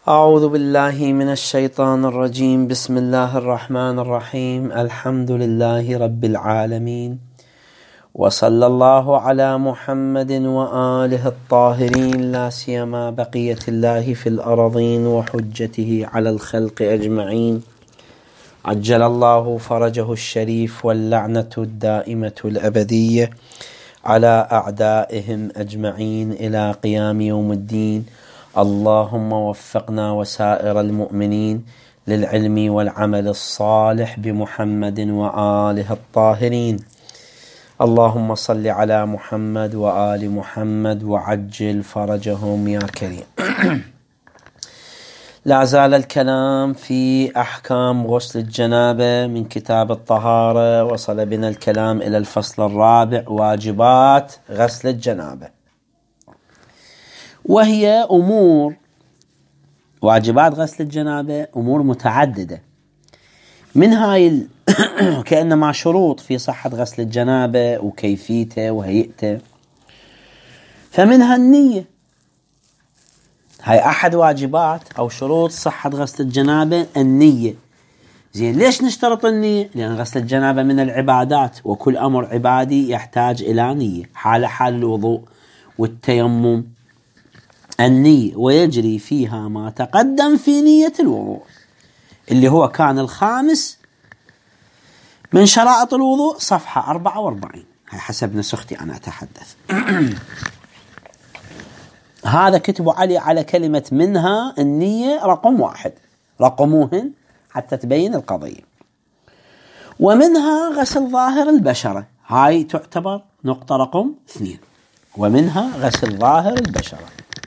أعوذ بالله من الشيطان الرجيم. بسم الله الرحمن الرحيم. الحمد لله رب العالمين، وصلى الله على محمد وآله الطاهرين، لا سيما بقية الله في الأرضين وحجته على الخلق أجمعين، عجل الله فرجه الشريف، واللعنة الدائمة الأبدية على أعدائهم أجمعين إلى قيام يوم الدين. اللهم وفقنا وسائر المؤمنين للعلم والعمل الصالح بمحمد وآله الطاهرين. اللهم صل على محمد وآل محمد وعجل فرجهم يا كريم. لا زال الكلام في أحكام غسل الجنابة من كتاب الطهارة. وصل بنا الكلام إلى الفصل الرابع، واجبات غسل الجنابة، وهي أمور واجبات غسل الجنابة أمور متعددة، من هاي كأنما شروط في صحة غسل الجنابة وكيفيته وهيئته. فمنها النية، هاي أحد واجبات أو شروط صحة غسل الجنابة النية. زين، ليش نشترط النية؟ لأن غسل الجنابة من العبادات، وكل أمر عبادي يحتاج إلى نية، حال الوضوء والتيمم النية، ويجري فيها ما تقدم في نية الوضوء، اللي هو كان الخامس من شرائط الوضوء، صفحة 44. هاي حسب نسختي أنا أتحدث. هذا كتبوا على كلمة منها النية رقم 1، رقموهن حتى تبين القضية. ومنها غسل ظاهر البشرة، هاي تعتبر نقطة رقم 2. ومنها غسل ظاهر البشرة.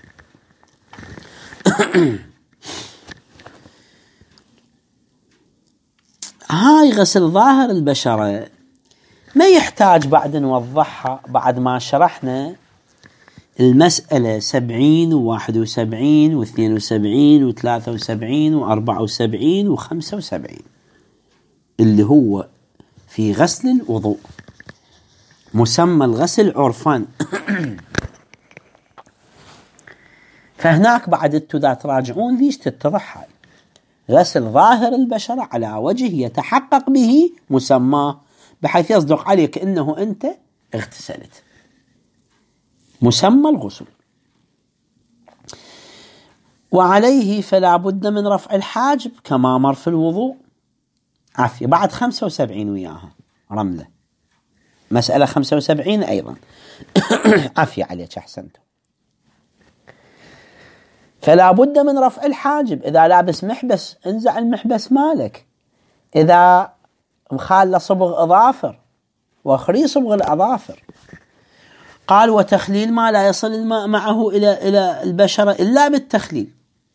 هاي غسل ظاهر البشرة ما يحتاج بعد نوضحها، بعد ما شرحنا المسألة 70 و71 و72 و73 و74 و75 اللي هو في غسل الوضوء، مسمى الغسل عرفان. فهناك بعد إذا تراجعون ليش تتضح هاي غسل ظاهر البشرة على وجه يتحقق به مسماه، بحيث يصدق عليك إنه أنت اغتسلت، مسمى الغسل. وعليه فلا بد من رفع الحاجب كما مر في الوضوء. عافية، بعد 75 وياها رملة، مسألة 75 أيضا. عافية عليك، أحسنت. فلا بد من رفع الحاجب. إذا لابس محبس انزع المحبس مالك، إذا مخالة صبغ أظافر واخري صبغ الأظافر. قال وتخليل ما لا يصل الماء معه إلى البشرة إلا بالتخليل،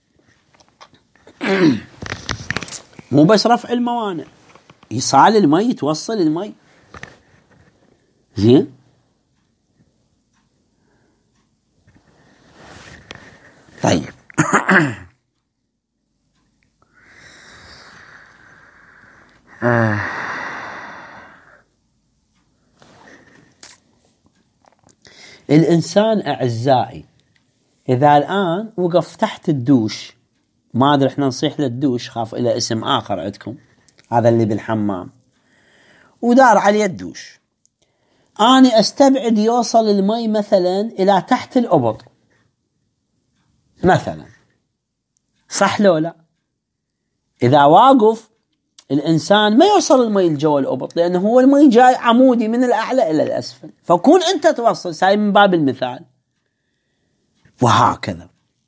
مو بس رفع الموانع، يصال المي، توصل المي. زين، طيب. الإنسان أعزائي إذا الآن وقف تحت الدوش، ما أدري إحنا نصيح للدوش، خاف إلى اسم آخر عندكم، هذا اللي بالحمام، ودار عليه الدوش، أنا أستبعد يوصل المي مثلا إلى تحت الأبط مثلا، صح لو لا؟ إذا واقف الإنسان ما يوصل المي الجو الأبط، لأنه هو المي جاي عمودي من الأعلى إلى الأسفل، فكون أنت توصل، ساي من باب المثال. وهكذا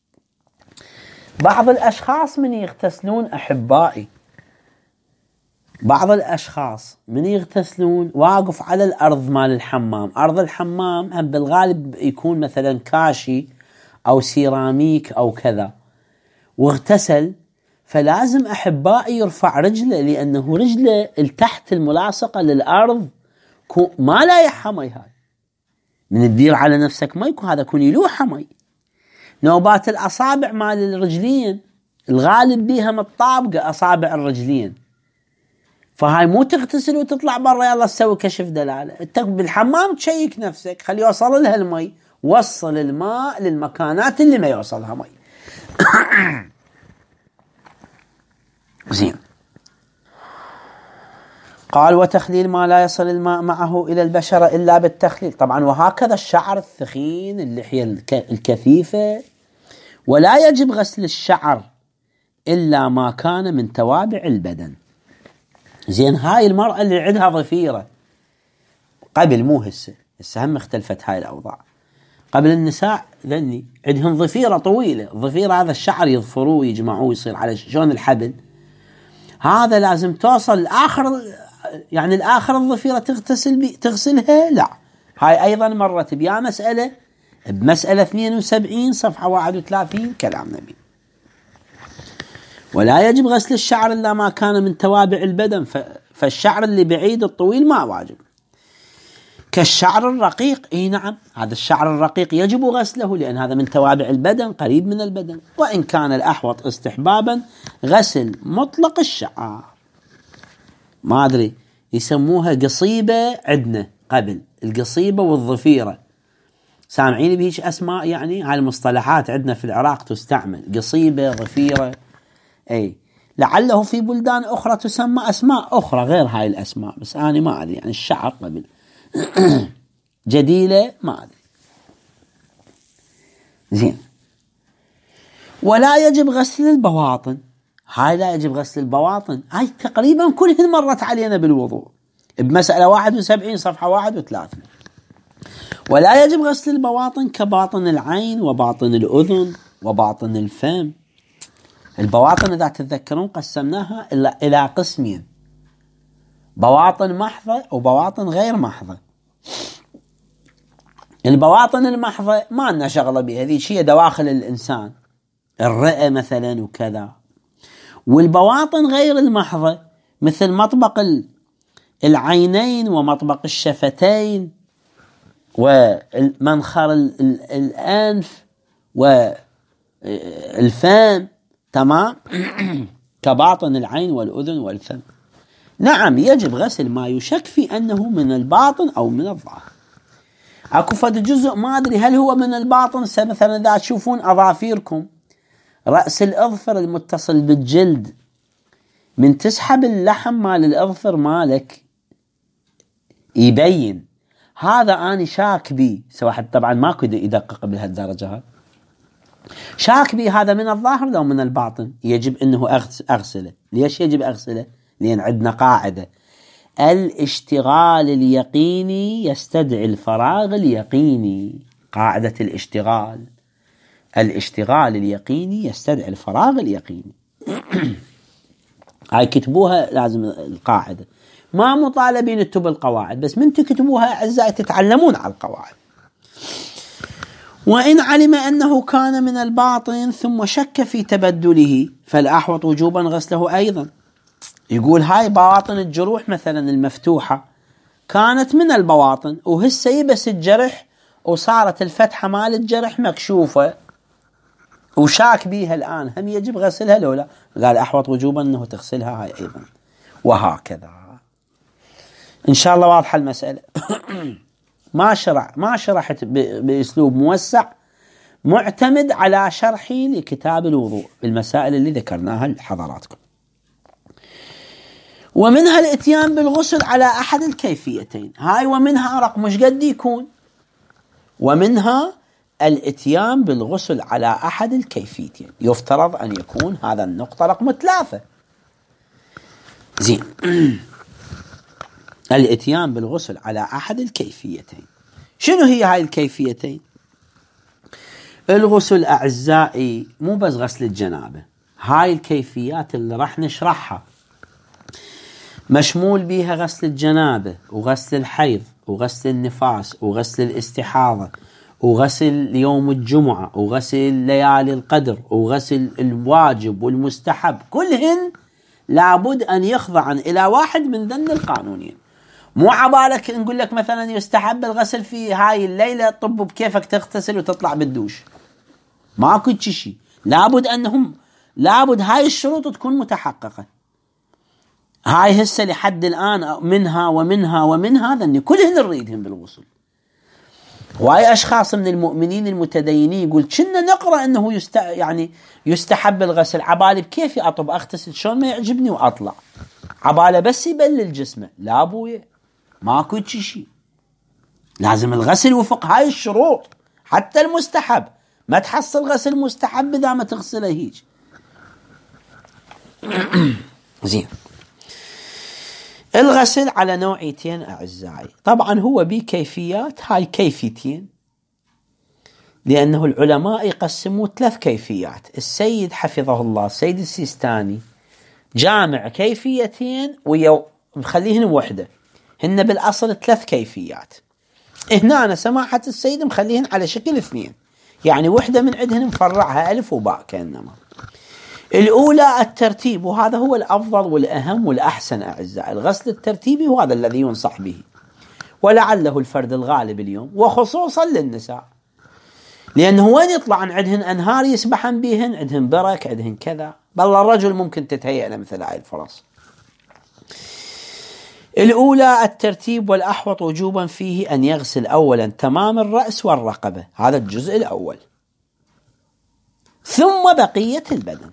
بعض الأشخاص من يغتسلون، أحبائي، بعض الأشخاص من يغتسلون واقف على الأرض مال الحمام. أرض الحمام هم بالغالب يكون مثلا كاشي أو سيراميك أو كذا، واغتسل، فلازم أحبائي يرفع رجله، لأنه رجله التحت الملاصقة للأرض ما لا يحمي، هاي من تدير على نفسك ما يكون هذا كون يلوح مي. نوبات الأصابع مال الرجلين الغالب بيها متطابقة أصابع الرجلين، فهاي مو تغتسل وتطلع برا يلا تسوي كشف دلالة. انت بالحمام تشيك نفسك، خلي يوصل لها المي، وصل الماء للمكانات اللي ما يوصلها مي. زين. قال وتخليل ما لا يصل الماء معه إلى البشرة إلا بالتخليل. طبعا وهكذا الشعر الثخين، اللحية الكثيفة، ولا يجب غسل الشعر إلا ما كان من توابع البدن. زين، هاي المرأة اللي عندها ضفيرة قبل، مو هسه هم اختلفت هاي الأوضاع. قبل النساء ذني عندهم ضفيرة طويلة، الضفيرة هذا الشعر يضفروه يجمعوه يصير على شلون الحبل، هذا لازم توصل لآخر، يعني الآخر الضفيرة تغسلها. لا، هاي أيضا مرت بيا مسألة بمسألة 72 صفحة 31 كلام نبي. ولا يجب غسل الشعر إلا ما كان من توابع البدن، فالشعر اللي بعيد الطويل ما واجب. كالشعر الرقيق، اي نعم، هذا الشعر الرقيق يجب غسله لأن هذا من توابع البدن، قريب من البدن. وإن كان الأحوط استحبابا غسل مطلق الشعر. ما أدري يسموها قصيبة عندنا قبل، القصيبة والضفيرة، سامعين بهيش أسماء؟ يعني هاي المصطلحات عندنا في العراق تستعمل، قصيبة، ضفيرة، أي لعله في بلدان أخرى تسمى أسماء أخرى غير هاي الأسماء، بس أنا ما أدري. يعني الشعر قبل جديلة ما أدري. زين. ولا يجب غسل البواطن، هاي لا يجب غسل البواطن، هاي تقريبا كلهن مرت علينا بالوضوء بمسألة 71 صفحة 31. ولا يجب غسل البواطن كباطن العين وباطن الأذن وباطن الفم. البواطن إذا تتذكرون قسمناها إلى قسمين، بواطن محضة وبواطن غير محضة. البواطن المحضة ما لنا شغلة بها، هذه شيء دواخل الإنسان، الرئة مثلا وكذا. والبواطن غير المحضة مثل مطبق العينين ومطبق الشفتين ومنخر الأنف والفم، تمام، كباطن العين والأذن والفم. نعم يجب غسل ما يشك في أنه من الباطن أو من الظاهر. أكو فد جزء ما أدري هل هو من الباطن، مثلا إذا تشوفون أظافيركم، رأس الأظفر المتصل بالجلد، من تسحب اللحم مال الأظفر مالك يبين، هذا أنا شاك بي، سواء طبعا ماكو يدقق بهالدرجة، هذا شاك بي هذا من الظاهر لو من الباطن. يجب أنه أغسله. ليش يجب أغسله؟ لأن عندنا قاعدة: الاشتغال اليقيني يستدعي الفراغ اليقيني. قاعدة الاشتغال اليقيني يستدعي الفراغ اليقيني. هاي كتبوها لازم القاعدة، ما مطالبين تكتبوا القواعد، بس من تكتبوها أعزائي تتعلمون على القواعد. وإن علم أنه كان من الباطن ثم شك في تبدله فالأحوط وجوبا غسله أيضا. يقول هاي بواطن الجروح مثلا المفتوحة كانت من البواطن، وهسه يبس الجرح وصارت الفتحة مال الجرح مكشوفة وشاك بيها الآن، هم يجب غسلها لو لا؟ قال أحوط وجوبا أنه تغسلها هاي أيضا، وهكذا. إن شاء الله واضحة المسألة. ما شرحت بأسلوب موسع، معتمد على شرحي لكتاب الوضوء بالمسائل اللي ذكرناها لحضراتكم. ومنها الاتيان بالغسل على أحد الكيفيتين، هاي ومنها رقم مش قد يكون، ومنها الاتيان بالغسل على أحد الكيفيتين، يفترض أن يكون هذا النقطة رقم 3. زين. الاتيان بالغسل على أحد الكيفيتين، شنو هي هاي الكيفيتين؟ الغسل أعزائي مو بس غسل الجنابة، هاي الكيفيات اللي راح نشرحها مشمول بيها غسل الجنابة وغسل الحيض وغسل النفاس وغسل الاستحاضة وغسل يوم الجمعة وغسل ليالي القدر وغسل الواجب والمستحب، كلهن لابد أن يخضعن إلى واحد من ذن القانونين. مو عبالك نقول لك مثلا يستحب الغسل في هاي الليلة، طب بكيفك تغتسل وتطلع بالدوش، ماكو شيء، لابد هاي الشروط تكون متحققة. هاي هسه لحد الآن منها ومنها ومنها ذني كلهن نريدهم بالغسل. هواي أشخاص من المؤمنين المتدينين يقول كنا نقرأ أنه يعني يستحب الغسل، عبالي بكيفي أطب أغتسل شلون ما يعجبني وأطلع، عبالة بس يبلل جسمه. لا أبويا، ماكو شيء، لازم الغسل وفق هاي الشروط. حتى المستحب ما تحصل غسل مستحب إذا ما تغسله هيج. زين. الغسل على نوعيتين أعزائي، طبعا هو بكيفيات، هاي كيفيتين، لأنه العلماء يقسموا 3 كيفيات. السيد حفظه الله السيد السيستاني جامع كيفيتين ومخليهن وحدة، هن بالأصل 3 كيفيات. هنا أنا سماحة السيد مخليهن على شكل 2، يعني وحدة من عندهن مفرعها ألف وباء كأنما. الأولى الترتيب، وهذا هو الأفضل والأهم والأحسن أعزائي. الغسل الترتيبي هو هذا الذي ينصح به، ولعله الفرد الغالب اليوم، وخصوصا للنساء، لأنه وين يطلع عن عندهن أنهار يسبحن بيهن، عندهن برك، عندهن كذا، بل الرجل ممكن تتهيأ له مثل هاي الفرص. الأولى الترتيب، والأحوط وجوبا فيه أن يغسل أولا تمام الرأس والرقبة، هذا الجزء الأول، ثم بقية البدن.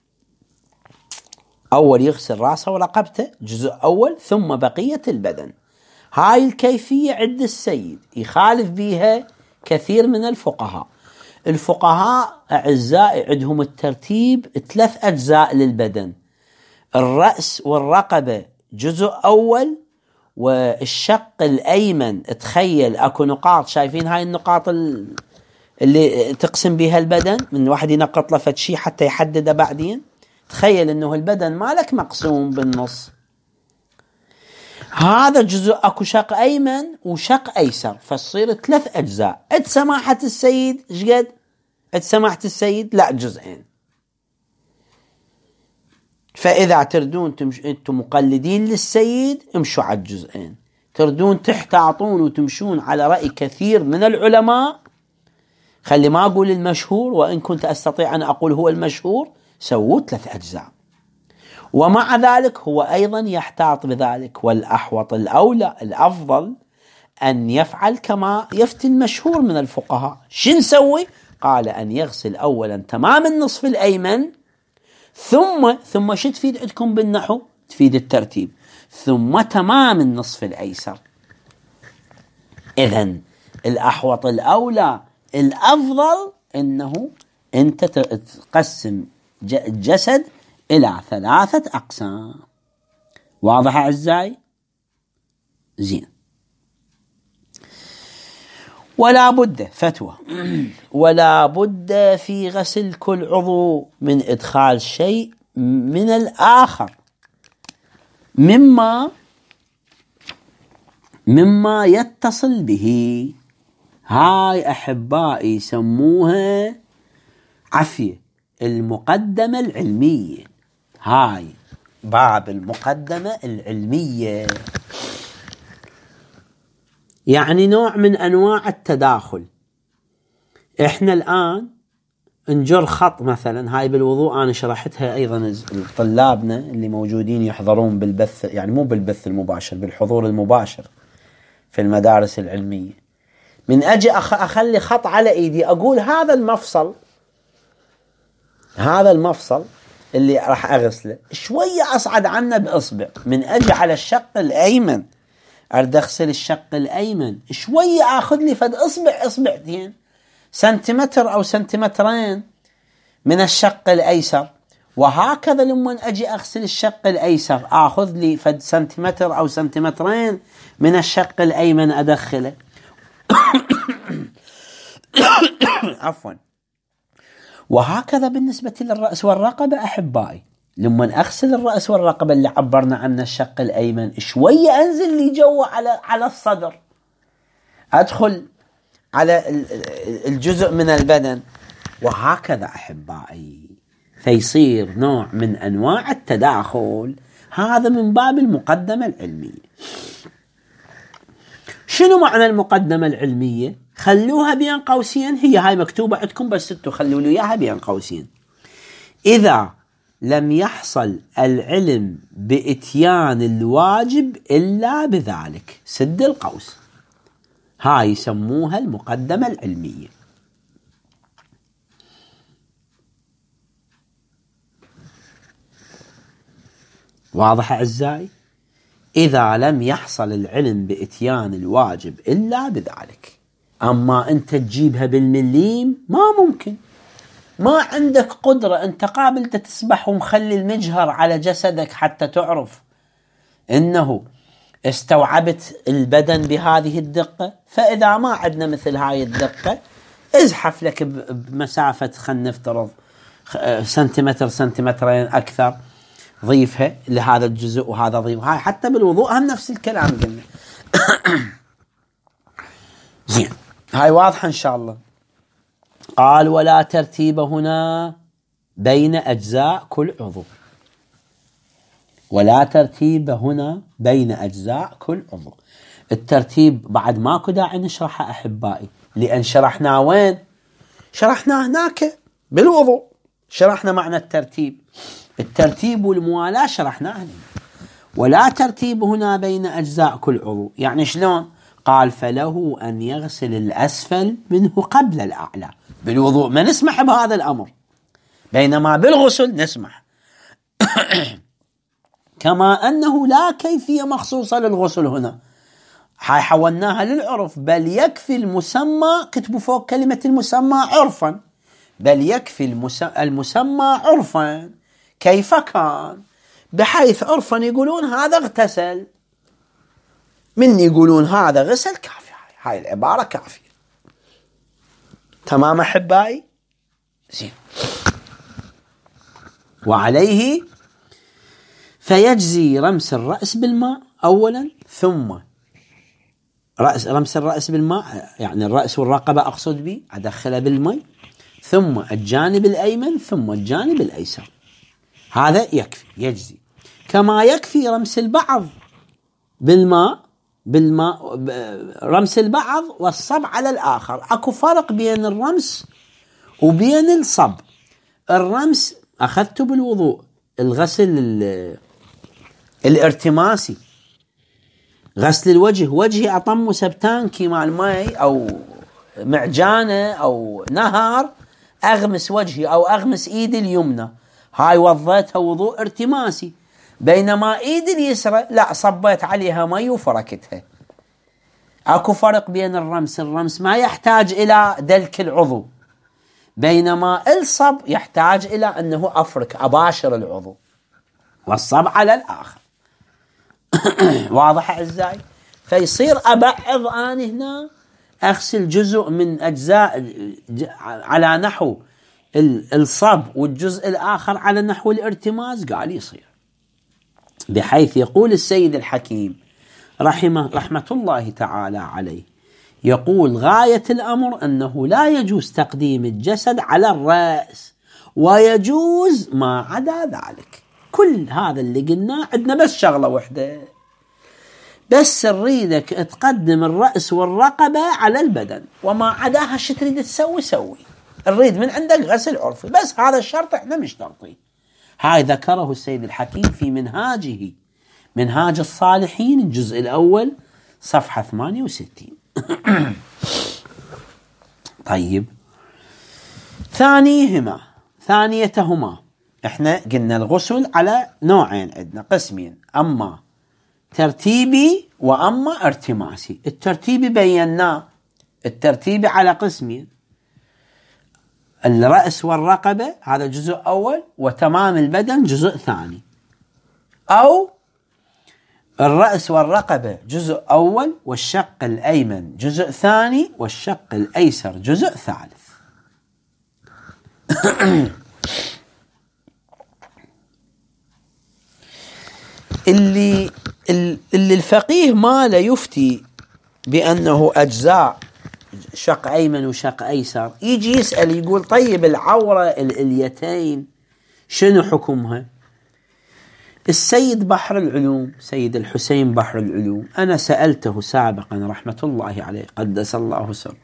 أول يغسل رأسه ورقبته جزء أول، ثم بقية البدن. هاي الكيفية عند السيد يخالف بها كثير من الفقهاء. الفقهاء أعزائي عندهم الترتيب 3 أجزاء للبدن، الرأس والرقبة جزء أول، والشق الأيمن تخيل أكو نقاط، شايفين هاي النقاط اللي تقسم بها البدن، من واحد ينقط له فد شيء حتى يحدده بعدين، تخيل انه البدن مالك مقسوم بالنص، هذا جزء اكو شق ايمن وشق ايسر، فتصير 3 اجزاء. عند سماحة السيد شقد؟ عند سماحة السيد لا 2. فاذا تردون انتم مقلدين للسيد امشوا على 2، تردون تحتاطون وتمشون على رأي كثير من العلماء، خلي ما اقول المشهور، وان كنت استطيع ان اقول هو المشهور، سووا 3 أجزاء. ومع ذلك هو أيضا يحتاط بذلك، والأحوط الأولى الأفضل أن يفعل كما يفتي المشهور من الفقهاء. شو نسوي؟ قال أن يغسل أولا تمام النصف الأيمن، ثم شو تفيد عندكم بالنحو؟ تفيد الترتيب، ثم تمام النصف الأيسر. إذن الأحوط الأولى الأفضل أنه أنت تقسم الجسد إلى 3 أقسام. واضح أعزائي؟ زين. ولا بد فتوى ولا بد في غسل كل عضو من إدخال شيء من الآخر مما يتصل به. هاي أحبائي يسموها عفية المقدمة العلمية، هاي باب المقدمة العلمية، يعني نوع من أنواع التداخل. إحنا الآن نجر خط مثلا، هاي بالوضوء أنا شرحتها أيضا طلابنا اللي موجودين يحضرون بالبث، يعني مو بالبث المباشر، بالحضور المباشر في المدارس العلمية. من أجي أخلي خط على إيدي، أقول هذا المفصل اللي راح أغسله شوية أصعد عنه بإصبع، من أجي على الشق الأيمن أرد أغسل الشق الأيمن شوية، أخذ لي فد إصبعتين، سنتيمتر أو سنتيمترين من الشق الأيسر، وهكذا لما أجي أغسل الشق الأيسر أخذ لي فد سنتيمتر أو سنتيمترين من الشق الأيمن أدخله. عفوا. وهكذا بالنسبة للرأس والرقبة أحبائي، لما أغسل الرأس والرقبة اللي عبرنا عنه الشق الأيمن شوية أنزل لي جوا على الصدر، أدخل على الجزء من البدن، وهكذا أحبائي، فيصير نوع من أنواع التداخل. هذا من باب المقدمة العلمية. شنو معنى المقدمة العلمية؟ خلوها بين قوسين، هي هاي مكتوبة عندكم بس انتوا خلوا لي اياها بين قوسين. إذا لم يحصل العلم بإتيان الواجب إلا بذلك، سد القوس. هاي يسموها المقدمة العلمية. واضح أعزائي؟ إذا لم يحصل العلم بإتيان الواجب إلا بذلك. أما أنت تجيبها بالمليم ما ممكن، ما عندك قدرة. أنت قابل تسبح ومخلي المجهر على جسدك حتى تعرف إنه استوعبت البدن بهذه الدقة. فإذا ما عندنا مثل هاي الدقة، ازحف لك بمسافة خلينا نفترض سنتيمتر سنتيمترين أكثر، ضيفها لهذا الجزء وهذا ضيفها. هاي حتى بالوضوء هم نفس الكلام قلنا. زين، هاي واضحة إن شاء الله. قال ولا ترتيب هنا بين أجزاء كل عضو. ولا ترتيب هنا بين أجزاء كل عضو. الترتيب بعد ماكو داعي نشرحه أحبائي، لأن شرحناه وين؟ شرحناه هناك بالوضوء، شرحنا معنى الترتيب. الترتيب والموالاة شرحناه هنا. ولا ترتيب هنا بين أجزاء كل عضو، يعني شلون؟ قال فله أن يغسل الأسفل منه قبل الأعلى. بالوضوء ما نسمح بهذا الأمر، بينما بالغسل نسمح. كما أنه لا كيفية مخصوصة للغسل هنا، هاي حولناها للعرف. بل يكفي المسمى، كتبوا فوق كلمة المسمى عرفا، بل يكفي المسمى عرفا كيف كان، بحيث عرفا يقولون هذا اغتسل، من يقولون هذا غسل كافي. هاي العبارة كافية. تمام أحبائي؟ زين. وعليه فيجزي رمس الرأس بالماء أولا، ثم رمس الرأس بالماء، يعني الرأس والرقبة أقصد به، أدخله بالماء، ثم الجانب الأيمن، ثم الجانب الأيسر. هذا يكفي، يجزي. كما يكفي رمس البعض بالماء رمس البعض والصب على الآخر. أكو فرق بين الرمس وبين الصب. الرمس أخذته بالوضوء، الغسل الارتماسي، غسل الوجه، وجهي أطمه سبتانكي مع الماء أو معجانة أو نهر، أغمس وجهي أو أغمس إيدي اليمنى، هاي وضيتها وضوء ارتماسي. بينما إيدي اليسرى لا، صبيت عليها مي وفركتها. أكو فرق بين الرمس ما يحتاج إلى دلك العضو، بينما الصب يحتاج إلى أنه أفرك، أباشر العضو، والصب على الآخر. واضح أعزائي؟ فيصير أبعض أنا هنا أغسل جزء من أجزاء على نحو الصب، والجزء الآخر على نحو الارتماس. قال يصير، بحيث يقول السيد الحكيم رحمة الله تعالى عليه، يقول غاية الأمر أنه لا يجوز تقديم الجسد على الرأس، ويجوز ما عدا ذلك. كل هذا اللي قلناه عندنا بس شغلة واحدة، بس نريدك تقدم الرأس والرقبة على البدن، وما عداها شو تريد تسوي سوي. نريد من عندك غسل عرفي بس، هذا الشرط احنا مش شرطي. هاي ذكره السيد الحكيم في منهاجه، منهاج الصالحين، الجزء الأول صفحة 68. طيب، ثانيتهما احنا قلنا الغسل على نوعين، عندنا قسمين، أما ترتيبي وأما ارتماسي. الترتيبي بيناه، الترتيبي على قسمين، الرأس والرقبة هذا جزء أول، وتمام البدن جزء ثاني، أو الرأس والرقبة جزء أول، والشق الأيمن جزء ثاني، والشق الأيسر جزء ثالث. اللي الفقيه ما لا يفتي بأنه أجزاء شق أيمن وشق أيسر، يجي يسأل يقول طيب العورة اليتين شنو حكمها؟ السيد بحر العلوم، سيد الحسين بحر العلوم، أنا سألته سابقا رحمة الله عليه قدس الله سره،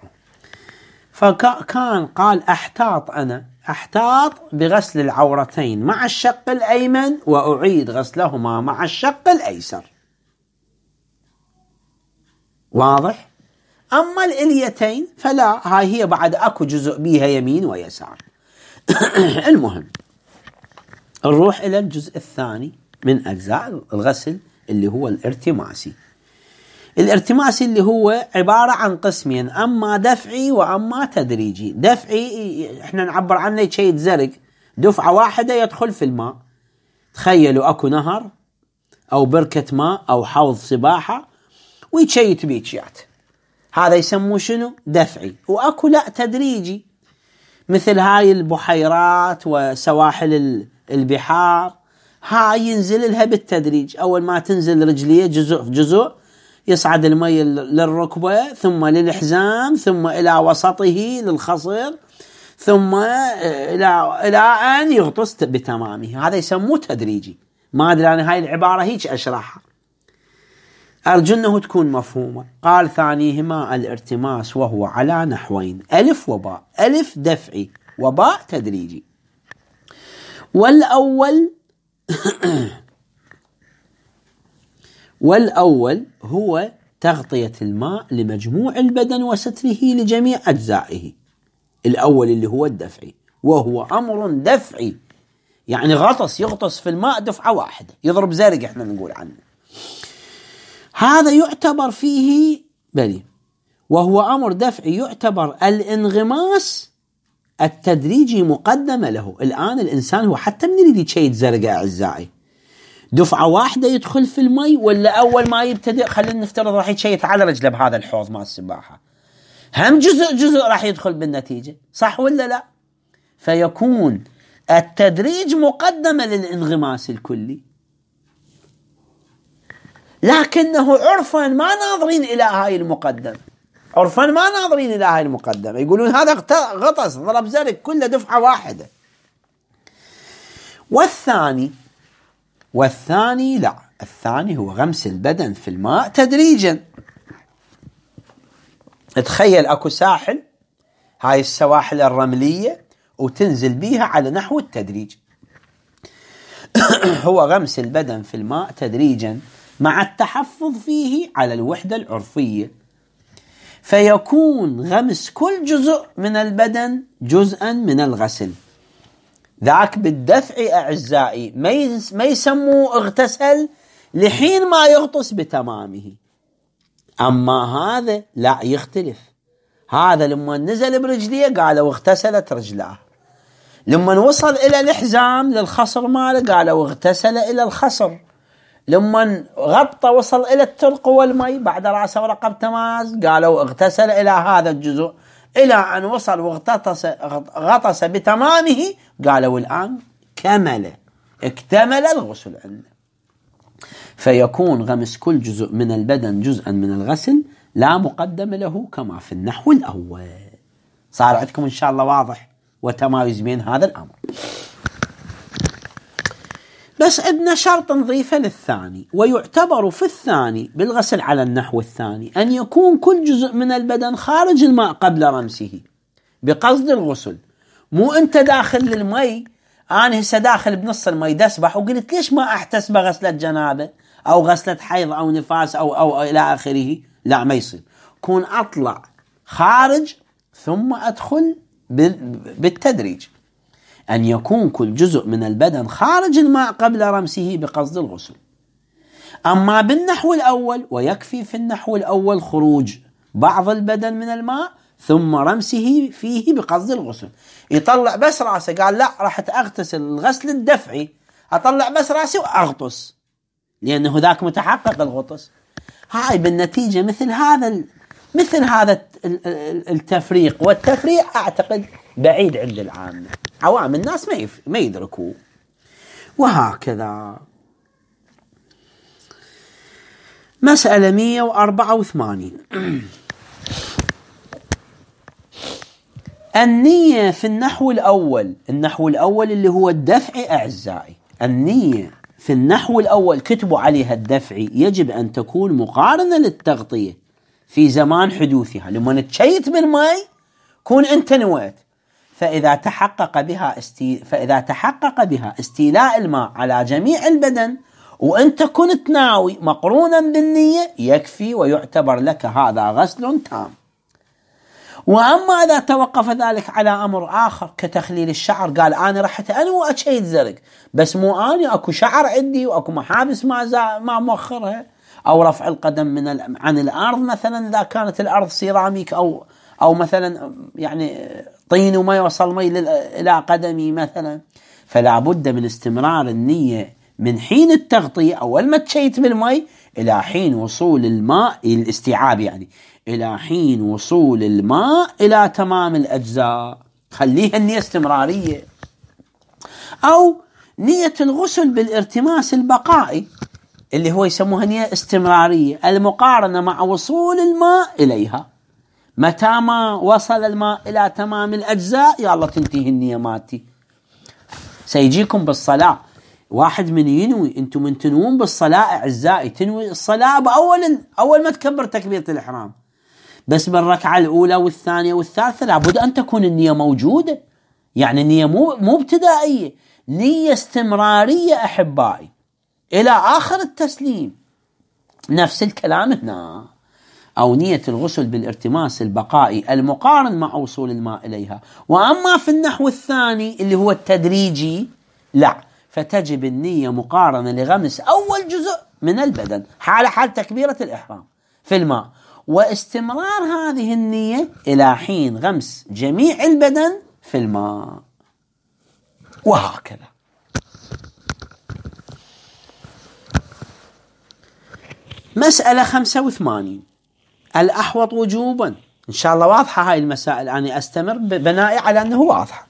فكان قال أحتاط بغسل العورتين مع الشق الأيمن، وأعيد غسلهما مع الشق الأيسر. واضح؟ أما الإليتين فلا، هاي هي بعد أكو جزء بيها يمين ويسار. المهم نروح إلى الجزء الثاني من أجزاء الغسل اللي هو الارتماسي. الارتماسي اللي هو عبارة عن قسمين، أما دفعي وأما تدريجي. دفعي احنا نعبر عنه شيء زرق، دفعة واحدة يدخل في الماء. تخيلوا أكو نهر أو بركة ماء أو حوض سباحة ويشيت بيتشيات، هذا يسموه شنو؟ دفعي. وأكو لا تدريجي، مثل هاي البحيرات وسواحل البحار، هاي ينزل لها بالتدريج. أول ما تنزل رجليه جزء في جزء، يصعد المي للركبة ثم للحزام ثم إلى وسطه للخصر ثم إلى أن يغطس بتمامه. هذا يسموه تدريجي. ما أدري أنا هاي العبارة هيك أشرحها، أرجو أنه تكون مفهومة. قال ثانيهما الارتماس وهو على نحوين، ألف وباء، ألف دفعي وباء تدريجي. والأول هو تغطية الماء لمجموع البدن وستره لجميع أجزائه. الأول اللي هو الدفعي، وهو أمر دفعي، يعني يغطس في الماء دفعة واحدة، يضرب زرق احنا نقول عنه. هذا يعتبر فيه وهو أمر دفعي يعتبر الانغماس التدريجي مقدم له. الآن الإنسان هو حتى من يريد شيء زرق أعزائي، دفعة واحدة يدخل في المي، ولا أول ما يبتدئ خلينا نفترض راح يشيت على رجله بهذا الحوض مال السباحة، هم جزء راح يدخل بالنتيجة، صح ولا لا؟ فيكون التدريج مقدمة للانغماس الكلي، لكنه عرفا ما ناظرين إلى هاي المقدمة، عرفا ما ناظرين إلى هاي المقدمة، يقولون هذا غطس ضرب زرق كله دفعة واحدة. والثاني لا، الثاني هو غمس البدن في الماء تدريجا. تخيل أكو ساحل، هاي السواحل الرملية، وتنزل بيها على نحو التدريج. هو غمس البدن في الماء تدريجا مع التحفظ فيه على الوحدة العرفية، فيكون غمس كل جزء من البدن جزءا من الغسل. ذاك بالدفع أعزائي ما يسموه اغتسل لحين ما يغطس بتمامه، أما هذا لا يختلف. هذا لما نزل برجليه قالوا اغتسلت رجلاه، لما وصل إلى الحزام للخصر ماله قالوا اغتسل إلى الخصر، لما غطى وصل إلى الترق والمي بعد رأسه ورقبته تماز قالوا اغتسل إلى هذا الجزء، إلى أن وصل وغطس بتمامه قالوا الآن اكتمل الغسل عنده. فيكون غمس كل جزء من البدن جزءا من الغسل لا مقدم له كما في النحو الأول. صار عندكم إن شاء الله واضح وتمايز بين هذا الأمر. بس عندنا شرط نضيفه للثاني، ويعتبر في الثاني بالغسل على النحو الثاني أن يكون كل جزء من البدن خارج الماء قبل رمسه بقصد الغسل. مو أنت داخل المي، أنا هسه داخل بنص المي دسبح وقلت ليش ما أحتسب غسلة جنابة أو غسلة حيض أو نفاس أو إلى آخره، لا ما يصير. كون أطلع خارج ثم أدخل بالتدريج، أن يكون كل جزء من البدن خارج الماء قبل رمسه بقصد الغسل. أما بالنحو الأول ويكفي في النحو الأول خروج بعض البدن من الماء ثم رمسه فيه بقصد الغسل. يطلع بس رأسه، قال لا راح أغتسل الغسل الدفعي، أطلع بس رأسي وأغطس لأنه ذاك متحقق الغطس. هاي بالنتيجة مثل هذا التفريق، والتفريق أعتقد بعيد عند العامة، عوام الناس ما يدركوا. وهكذا مسألة 184 النية في النحو الأول اللي هو الدفع أعزائي. النية في النحو الأول كتبوا عليها الدفعي يجب أن تكون مقارنة للتغطية في زمان حدوثها. لما نتشيت بالماء كون أنت نويت، فإذا تحقق بها استيلاء الماء على جميع البدن وأنت كنت ناوي مقرونا بالنية يكفي ويعتبر لك هذا غسل تام. وأما إذا توقف ذلك على أمر آخر كتخليل الشعر، قال أنا رحت أنا وأشيد زرق، بس مو أنا أكو شعر عندي وأكو محابس ما مؤخرها، أو رفع القدم عن الأرض مثلا إذا كانت الأرض سيراميك أو مثلا يعني طين وما يوصل مي إلى قدمي مثلا. فلا بد من استمرار النية من حين التغطية أول ما تشيت بالمي إلى حين وصول الماء الاستيعاب، يعني إلى حين وصول الماء إلى تمام الأجزاء، خليها النية استمرارية. أو نية الغسل بالارتماس البقائي اللي هو يسموها نية استمرارية، المقارنة مع وصول الماء إليها، متى ما وصل الماء إلى تمام الأجزاء يلا تنتهي النية ماتي. سيجيكم بالصلاة واحد من ينوي، انتم من تنوون بالصلاة أعزائي تنوي الصلاة أول ما تكبر تكبيرة الإحرام، بس بالركعة الأولى والثانية والثالثة لابد أن تكون النية موجودة، يعني النية مو ابتدائية، نية استمرارية أحبائي إلى آخر التسليم. نفس الكلام هنا. أو نية الغسل بالارتماس البقائي المقارن مع وصول الماء إليها. وأما في النحو الثاني اللي هو التدريجي لا، فتجب النية مقارنة لغمس أول جزء من البدن حال تكبيرة الإحرام في الماء، واستمرار هذه النية إلى حين غمس جميع البدن في الماء، وهكذا. مسألة 85 الأحوط وجوبا. إن شاء الله واضحة هاي المسائل، أنا أستمر بنائي على أنه واضحة.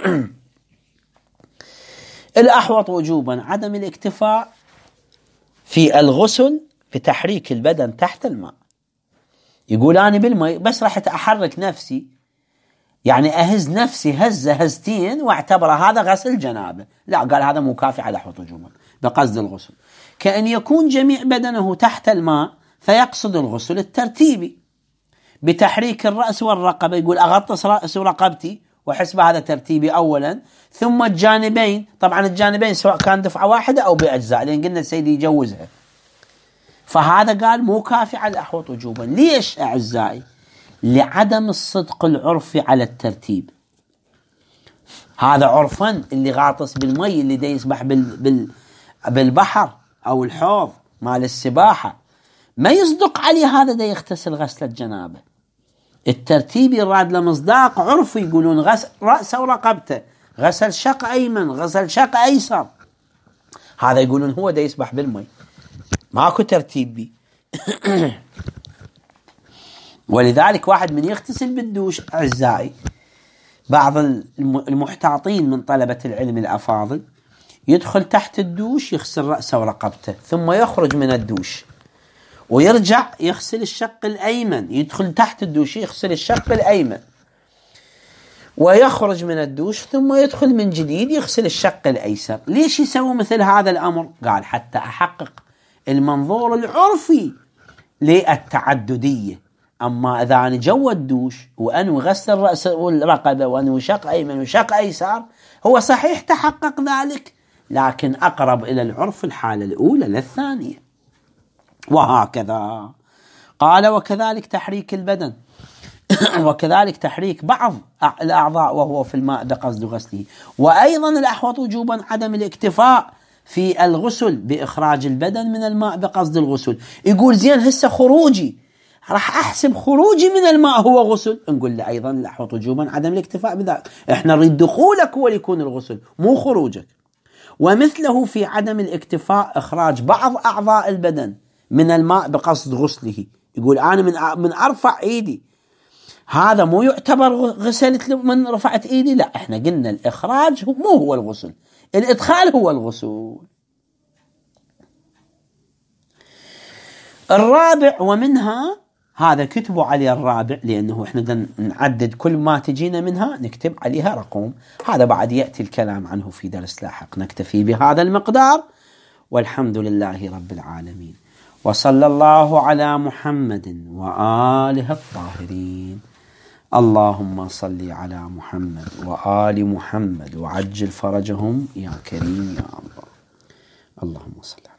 الأحوط وجوبا عدم الاكتفاء في الغسل بتحريك البدن تحت الماء. يقول أنا بالماء بس راح أحرك نفسي، يعني أهز نفسي هزتين واعتبر هذا غسل جنابه، لا، قال هذا مكافئ على الأحوط وجوبا بقصد الغسل، كأن يكون جميع بدنه تحت الماء فيقصد الغسل الترتيبي بتحريك الرأس والرقبة. يقول أغطس رأس ورقبتي وحسب هذا ترتيبي أولا، ثم الجانبين، طبعا الجانبين سواء كان دفعة واحدة أو بأجزاء لأن قلنا السيد يجوزها، فهذا قال مو كافي على الأحوط وجوبا. ليش أعزائي؟ لعدم الصدق العرفي على الترتيب. هذا عرفا اللي غاطس بالمي اللي دا يسبح بالبحر أو الحوض مال السباحة ما يصدق عليه هذا دا يغتسل غسلة جنابه. الترتيب يراد لمصداق عرفي، يقولون غسل رأسه ورقبته، غسل شق أيمن، غسل شق أيسر، هذا يقولون هو دا يسبح بالمي، ماكو ترتيب بي. ولذلك واحد من يغتسل بالدوش أعزائي، بعض المحتاطين من طلبة العلم الأفاضل يدخل تحت الدوش يغسل رأسه ورقبته، ثم يخرج من الدوش ويرجع يغسل الشق الأيمن، يدخل تحت الدوش يغسل الشق الأيمن ويخرج من الدوش ثم يدخل من جديد يغسل الشق الأيسر. ليش يسوي مثل هذا الأمر؟ قال حتى أحقق المنظور العرفي للتعددية. أما إذا أنا جو الدوش وأنوي غسل الرأس والرقبة وأنوي شق أيمن وشق أيسر، هو صحيح تحقق ذلك لكن أقرب إلى العرف الحالة الأولى للثانية، وهكذا. قال وكذلك تحريك البدن وكذلك تحريك بعض الأعضاء وهو في الماء بقصد غسله. وأيضا الأحوط وجوبا عدم الاكتفاء في الغسل بإخراج البدن من الماء بقصد الغسل. يقول زين هسه خروجي راح أحسب خروجي من الماء هو غسل، نقول له أيضا الأحوط وجوبا عدم الاكتفاء بذلك، إحنا نريد دخولك هو يكون الغسل مو خروجك. ومثله في عدم الاكتفاء إخراج بعض أعضاء البدن من الماء بقصد غسله. يقول أنا من أرفع إيدي، هذا مو يعتبر غسلت من رفعت إيدي، لا، إحنا قلنا الإخراج مو هو الغسل، الإدخال هو الغسل. الرابع ومنها، هذا كتبوا عليه الرابع لأنه إحنا نعدد كل ما تجينا منها نكتب عليها رقم، هذا بعد يأتي الكلام عنه في درس لاحق. نكتفي بهذا المقدار والحمد لله رب العالمين، وصلى الله على محمد وآله الطاهرين. اللهم صل على محمد وآل محمد وعجل فرجهم يا كريم يا الله. اللهم صل